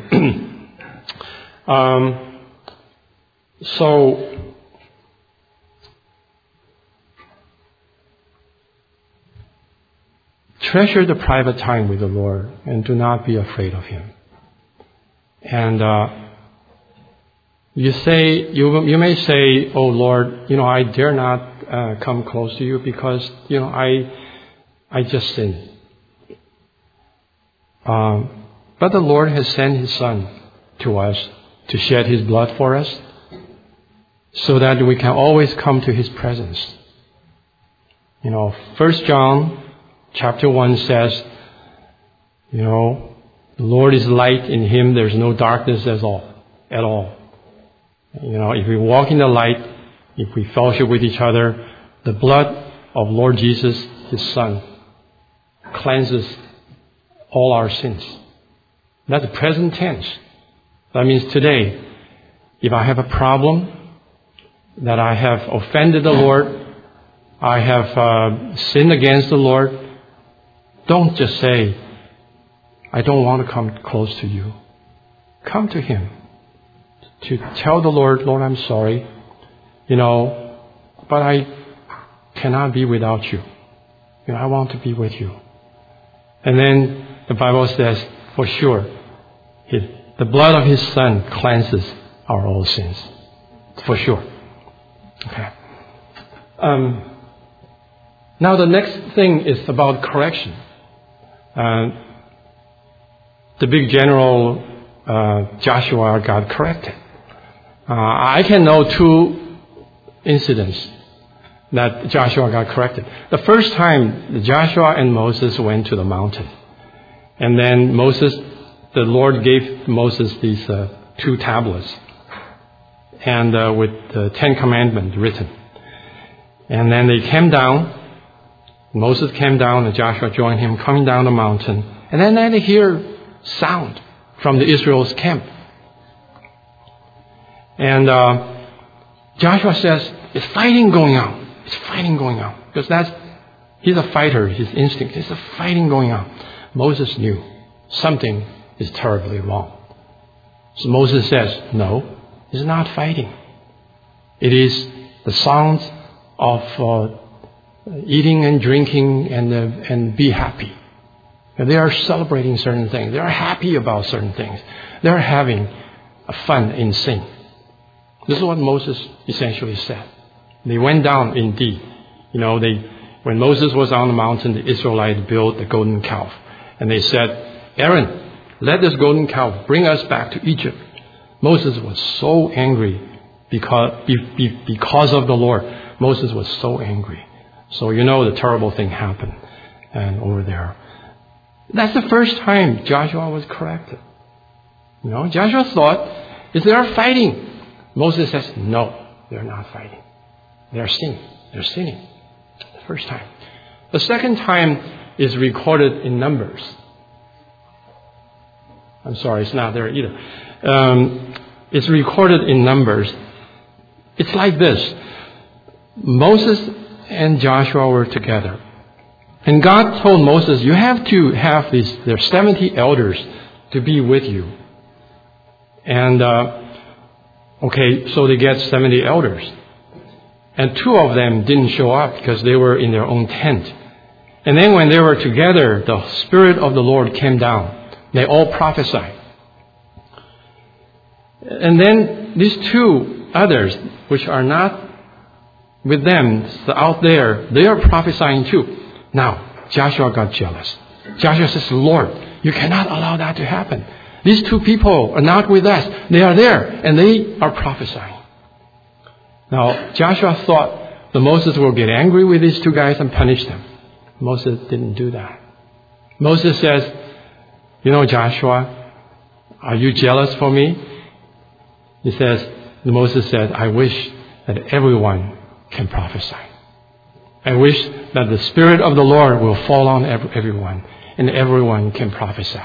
um, so, treasure the private time with the Lord and do not be afraid of him. And uh, you say, you you may say, oh Lord, you know, I dare not uh, come close to you because, you know, I I just sinned. Um, but the Lord has sent his Son to us to shed his blood for us so that we can always come to his presence. You know, First John chapter one says, you know, the Lord is light, in him there's no darkness at all. At all. You know, if we walk in the light, if we fellowship with each other, the blood of Lord Jesus, his Son, cleanses all our sins. That's present tense. That means today, if I have a problem, that I have offended the Lord, I have uh, sinned against the Lord, don't just say, I don't want to come close to you. Come to him. To tell the Lord, Lord, I'm sorry, you know, but I cannot be without you. You know, I want to be with you. And then the Bible says, for sure, his, the blood of his Son cleanses our old sins. For sure. Okay. Um, now the next thing is about correction. Uh, the big general uh, Joshua got corrected. Uh, I can know two incidents that Joshua got corrected. The first time, Joshua and Moses went to the mountain. And then Moses, the Lord gave Moses these uh, two tablets and uh, with the Ten Commandments written. And then they came down. Moses came down and Joshua joined him coming down the mountain. And then they hear sound from the Israel's camp. And uh, Joshua says, it's fighting going on. It's fighting going on. Because that's, he's a fighter, his instinct. There's a fighting going on. Moses knew something is terribly wrong. So Moses says, no, it's not fighting. It is the sounds of uh, eating and drinking and, uh, and be happy. And they are celebrating certain things. They are happy about certain things. They are having a fun in sin. This is what Moses essentially said. They went down indeed. You know, they when Moses was on the mountain, the Israelites built the golden calf. And they said, Aaron, let this golden calf bring us back to Egypt. Moses was so angry because, because of the Lord. Moses was so angry. So you know the terrible thing happened and over there. That's the first time Joshua was corrected. You know, Joshua thought, is there fighting? Moses says, no, they're not fighting. They're sinning. They're sinning. The first time. The second time is recorded in Numbers. I'm sorry, it's not there either. Um, It's recorded in Numbers. It's like this. Moses and Joshua were together. And God told Moses, you have to have these, there are seventy elders to be with you. And, uh, okay, so they get seventy elders. And two of them didn't show up because they were in their own tent. And then when they were together, the Spirit of the Lord came down. They all prophesied. And then these two others, which are not with them, out there, they are prophesying too. Now, Joshua got jealous. Joshua says, Lord, you cannot allow that to happen. These two people are not with us. They are there, and they are prophesying. Now, Joshua thought that Moses will get angry with these two guys and punish them. Moses didn't do that. Moses says, you know, Joshua, are you jealous for me? He says, Moses said, I wish that everyone can prophesy. I wish that the Spirit of the Lord will fall on everyone, and everyone can prophesy.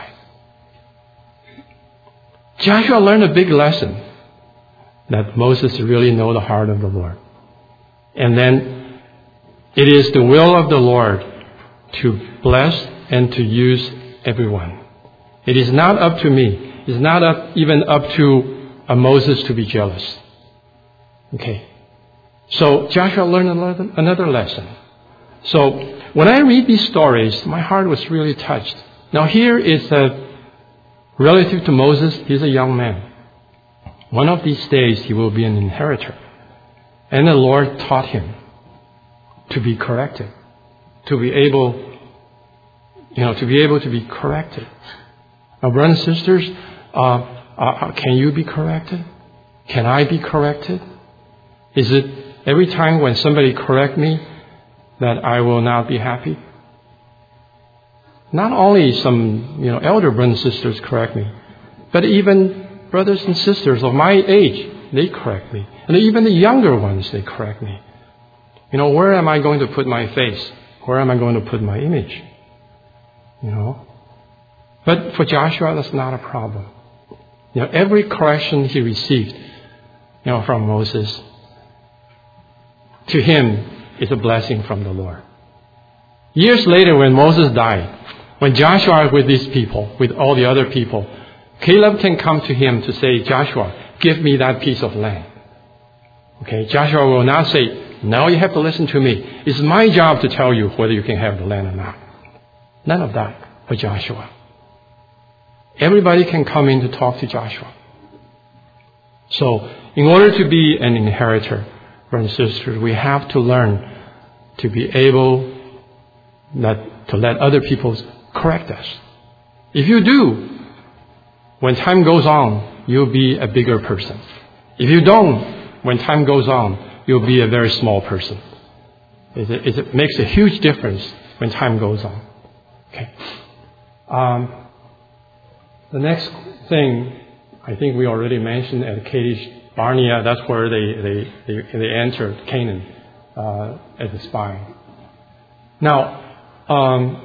Joshua learned a big lesson, that Moses really knows the heart of the Lord. And then it is the will of the Lord to bless and to use everyone. It is not up to me. It's not up, even up to a Moses to be jealous. Okay. So Joshua learned another lesson. So when I read these stories, my heart was really touched. Now here is a relative to Moses. He's a young man. One of these days he will be an inheritor. And the Lord taught him to be corrected, to be able, you know, to be able to be corrected. Now, brothers and sisters, uh, uh, can you be corrected? Can I be corrected? Is it every time when somebody correct me that I will not be happy? Not only some, you know, elder brothers and sisters correct me, but even brothers and sisters of my age, they correct me. And even the younger ones, they correct me. You know, where am I going to put my face? Where am I going to put my image? You know? But for Joshua, that's not a problem. You know, every correction he received, you know, from Moses, to him is a blessing from the Lord. Years later, when Moses died, when Joshua was with these people, with all the other people, Caleb can come to him to say, Joshua, give me that piece of land. Okay, Joshua will not say, now you have to listen to me. It's my job to tell you whether you can have the land or not. None of that for Joshua. Everybody can come in to talk to Joshua. So, in order to be an inheritor, brothers and sisters, we have to learn to be able not to let other people correct us. If you do, when time goes on, you'll be a bigger person. If you don't, when time goes on, you'll be a very small person. It, it makes a huge difference when time goes on. Okay. Um, the next thing, I think we already mentioned at Kadesh Barnea, that's where they, they, they, they entered Canaan uh, as a spy. Now, um,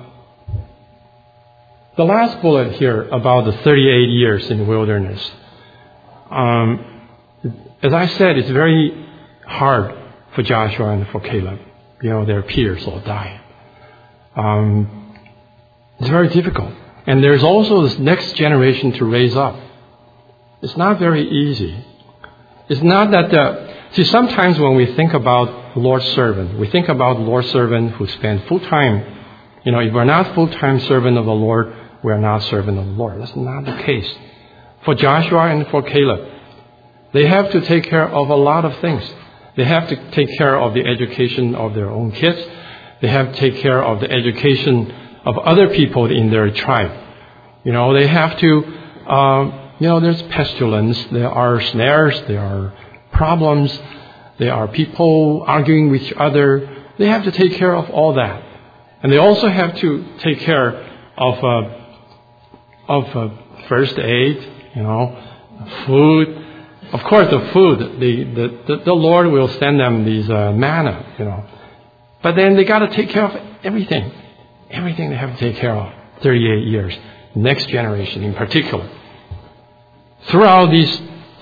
the last bullet here about the thirty-eight years in the wilderness. Um, as I said, it's very hard for Joshua and for Caleb. You know, their peers all died. Um, it's very difficult. And there's also this next generation to raise up. It's not very easy. It's not that the... See, sometimes when we think about Lord's servant, we think about Lord's servant who spend full time. You know, if we're not full-time servant of the Lord, we are not servant of the Lord. That's not the case. For Joshua and for Caleb, they have to take care of a lot of things. They have to take care of the education of their own kids. They have to take care of the education of other people in their tribe. You know, they have to, uh, you know, there's pestilence, there are snares, there are problems, there are people arguing with each other. They have to take care of all that. And they also have to take care of uh, of uh, first aid, you know, food. Of course, the food, the the, the Lord will send them these uh, manna, you know. But then they got to take care of everything. Everything they have to take care of. thirty-eight years. Next generation in particular. Throughout these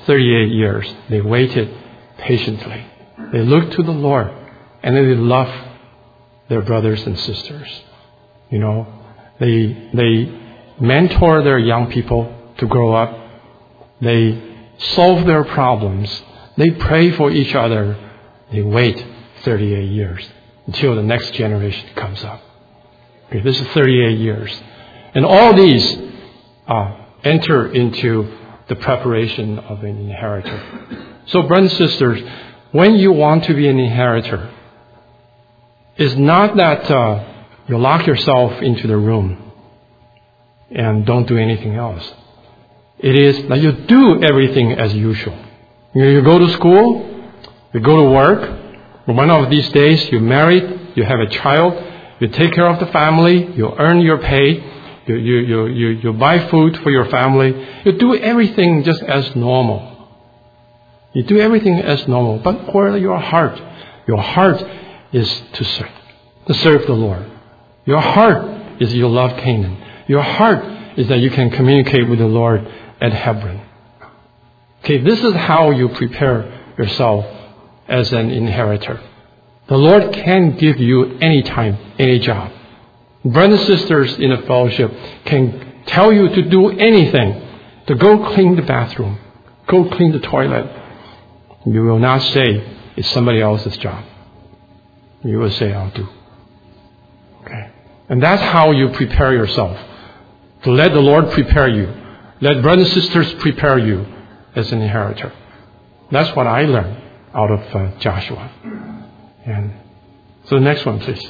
thirty-eight years, they waited patiently. They looked to the Lord, and then they loved their brothers and sisters. You know, they they mentor their young people to grow up. They solve their problems. They pray for each other. They wait thirty-eight years until the next generation comes up. Okay, this is thirty-eight years. And all these uh, enter into the preparation of an inheritor. So, brothers and sisters, when you want to be an inheritor, it's not that uh, you lock yourself into the room and don't do anything else. It is that you do everything as usual. You know, you go to school, you go to work. One of these days, you're married, you have a child, you take care of the family, you earn your pay, you, you, you, you, you buy food for your family. You do everything just as normal. You do everything as normal. But where your heart? Your heart is to serve, to serve the Lord. Your heart is you love Canaan. Your heart is that you can communicate with the Lord at Hebron. Okay, this is how you prepare yourself as an inheritor. The Lord can give you any time, any job. Brothers and sisters in a fellowship can tell you to do anything, to go clean the bathroom, go clean the toilet. You will not say it's somebody else's job. You will say, I'll do. Okay. And that's how you prepare yourself. To let the Lord prepare you. Let brothers and sisters prepare you as an inheritor. That's what I learned out of uh, Joshua. And so the next one, please.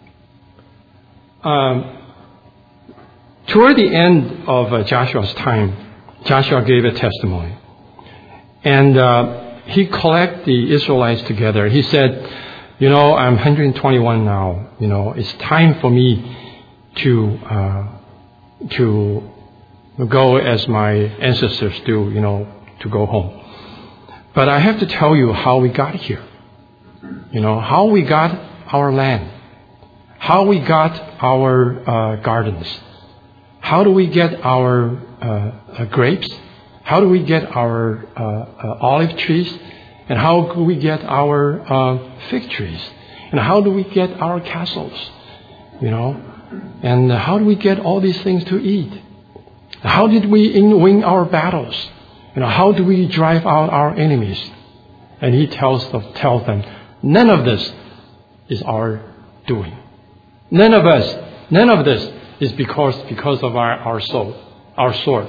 Um, toward the end of uh, Joshua's time, Joshua gave a testimony. And uh, he collected the Israelites together. He said, you know, I'm one hundred twenty-one now. You know, it's time for me to uh, to go as my ancestors do, you know, to go home. But I have to tell you how we got here. You know, how we got our land. How we got our uh, gardens. How do we get our uh, uh, grapes? How do we get our uh, uh, olive trees? And how do we get our uh, fig trees? And how do we get our castles? You know? And how do we get all these things to eat? How did we win our battles? You know, how do we drive out our enemies? And he tells them, tells them, none of this is our doing. None of us, none of this is because because of our, our soul, our sword.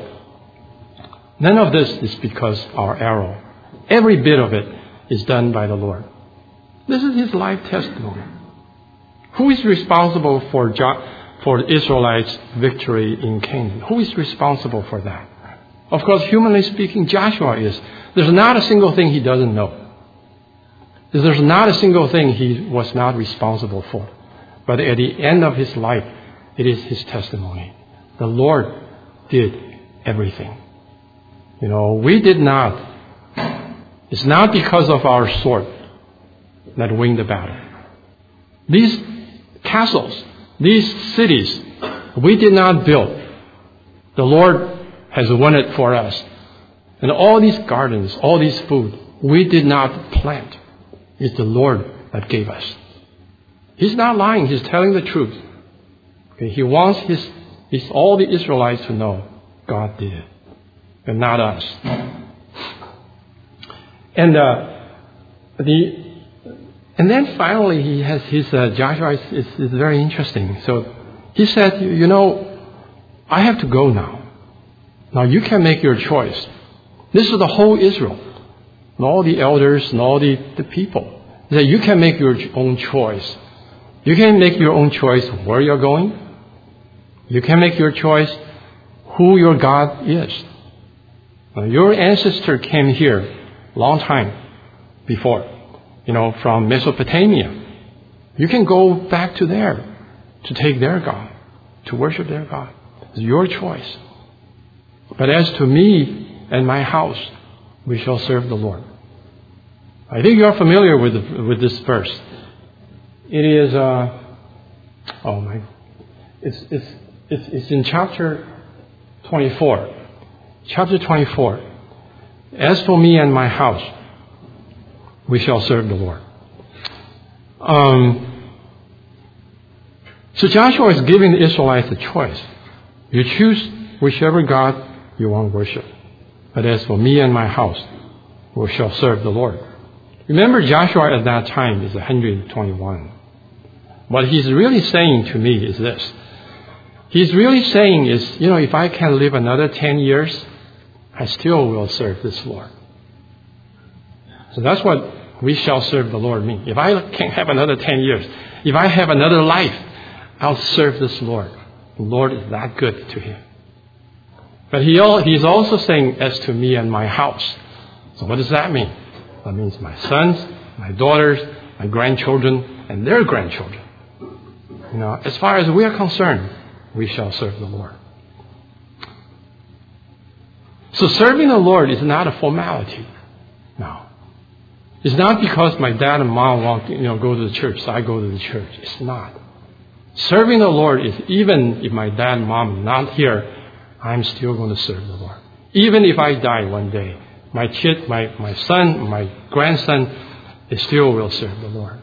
None of this is because our arrow. Every bit of it is done by the Lord. This is his life testimony. Who is responsible for jo- for the Israelites' victory in Canaan? Who is responsible for that? Of course, humanly speaking, Joshua is. There's not a single thing he doesn't know. There's not a single thing he was not responsible for. But at the end of his life, it is his testimony. The Lord did everything. You know, we did not. It's not because of our sword that win the battle. These castles, these cities, we did not build. The Lord has won it for us. And all these gardens, all these food, we did not plant. It's the Lord that gave us. He's not lying. He's telling the truth. Okay, he wants his, his all the Israelites to know God did it, and not us. And uh, the and then finally he has his uh, Joshua is, is, is very interesting. So he said, you know, I have to go now. Now you can make your choice. This is the whole Israel, and all the elders and all the, the people. That you can make your own choice. You can make your own choice where you're going. You can make your choice who your God is. Now, your ancestor came here a long time before, you know, from Mesopotamia. You can go back to there to take their God, to worship their God. It's your choice. But as to me and my house, we shall serve the Lord. I think you're familiar with the, with this verse. It is, uh, oh my, it's, it's, it's, it's in chapter twenty-four. Chapter twenty-four. As for me and my house, we shall serve the Lord. Um, so Joshua is giving the Israelites a choice. You choose whichever God you want to worship. But as for me and my house, we shall serve the Lord. Remember, Joshua at that time is one hundred twenty-one. What he's really saying to me is this. He's really saying is, you know, if I can live another ten years, I still will serve this Lord. So that's what we shall serve the Lord mean. If I can have another ten years, if I have another life, I'll serve this Lord. The Lord is that good to him. But he he's also saying, as to me and my house. So what does that mean? That means my sons, my daughters, my grandchildren, and their grandchildren. You know, as far as we are concerned, we shall serve the Lord. So serving the Lord is not a formality. No. It's not because my dad and mom want, you know, go to the church, so I go to the church. It's not. Serving the Lord is even if my dad and mom are not here, I'm still going to serve the Lord. Even if I die one day, my kid, my, my son, my grandson, they still will serve the Lord.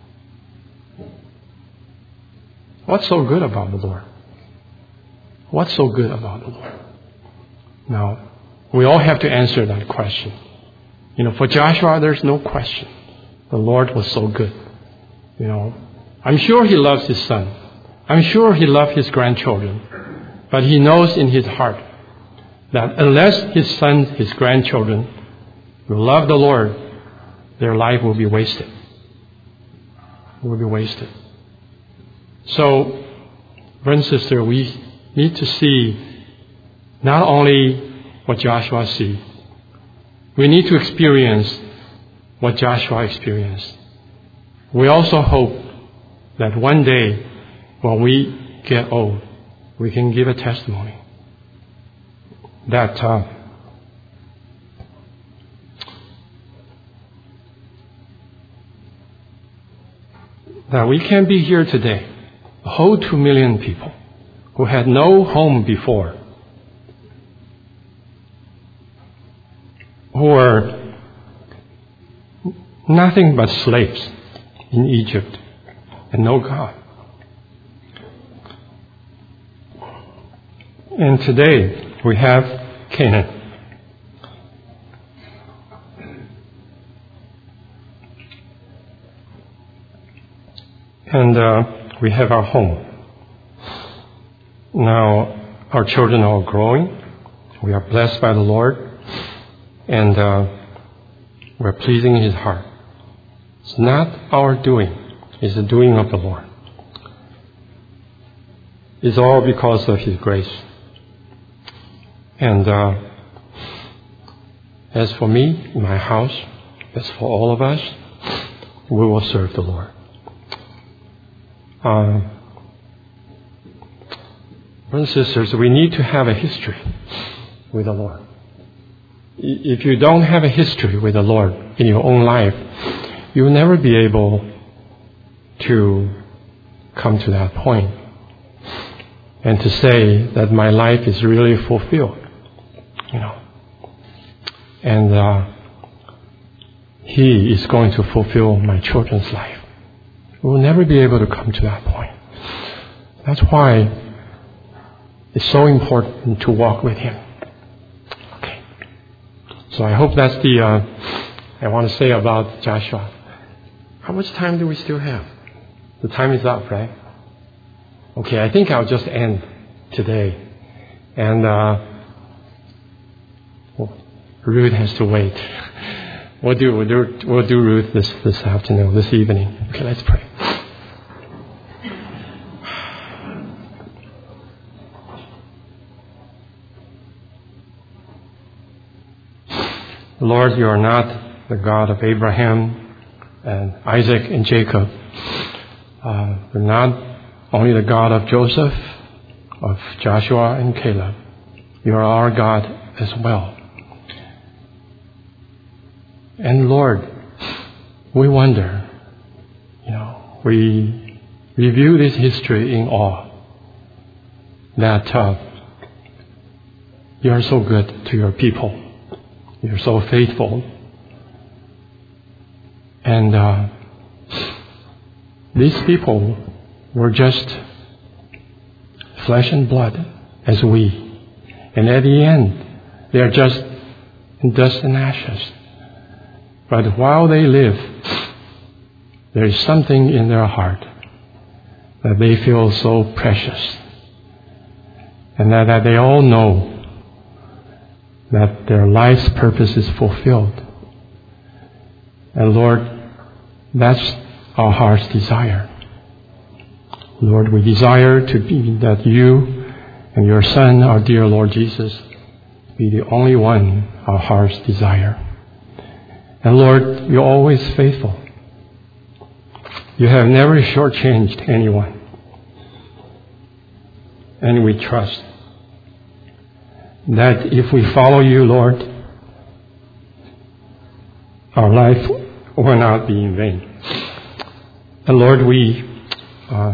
What's so good about the Lord? What's so good about the Lord? Now, we all have to answer that question. You know, for Joshua, there's no question. The Lord was so good. You know, I'm sure he loves his son. I'm sure he loves his grandchildren. But he knows in his heart that unless his sons, his grandchildren will love the Lord, their life will be wasted. It will be wasted. So, brother and sister, we need to see not only what Joshua sees. We need to experience what Joshua experienced. We also hope that one day when we get old, we can give a testimony that uh, that we can be here today, a whole two million people who had no home before, who were nothing but slaves in Egypt and no God. And today we have Canaan. And uh, we have our home. Now our children are growing. We are blessed by the Lord. And uh, we're pleasing His heart. It's not our doing. It's the doing of the Lord. It's all because of His grace. And uh, as for me, my house, as for all of us, we will serve the Lord. Uh, brothers and sisters, we need to have a history with the Lord. If you don't have a history with the Lord in your own life, you will never be able to come to that point and to say that my life is really fulfilled. You know, and uh, He is going to fulfill my children's life. We will never be able to come to that point. That's why it's so important to walk with Him. Okay. So I hope that's the uh, I want to say about Joshua. How much time do we still have? The time is up, right? Okay, I think I'll just end today. And uh, well, Ruth has to wait. We'll do we'll do we'll do Ruth this this afternoon, this evening. Okay, let's pray. Lord, you are not the God of Abraham and Isaac and Jacob. Uh, you're not only the God of Joseph, of Joshua and Caleb. You are our God as well. And Lord, we wonder, you know, we review this history in awe that uh, you are so good to your people. You're so faithful. And uh, these people were just flesh and blood as we. And at the end, they are just dust and ashes. But while they live, there is something in their heart that they feel so precious. And that, that they all know that their life's purpose is fulfilled. And Lord, that's our heart's desire. Lord, we desire to be that you and your Son, our dear Lord Jesus, be the only one our hearts desire. And Lord, you're always faithful. You have never shortchanged anyone. And we trust that if we follow you, Lord, our life will not be in vain. And Lord, we, uh,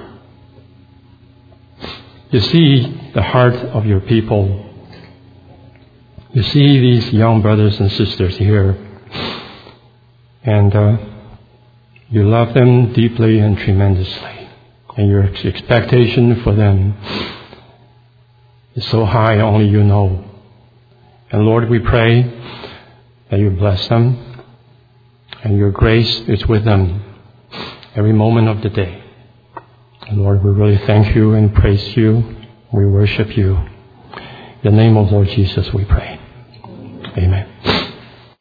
you see the heart of your people. You see these young brothers and sisters here. And uh, you love them deeply and tremendously. And your expectation for them is so high, only you know. And Lord, we pray that you bless them and your grace is with them every moment of the day. And Lord, we really thank you and praise you. We worship you. In the name of Lord Jesus we pray. Amen.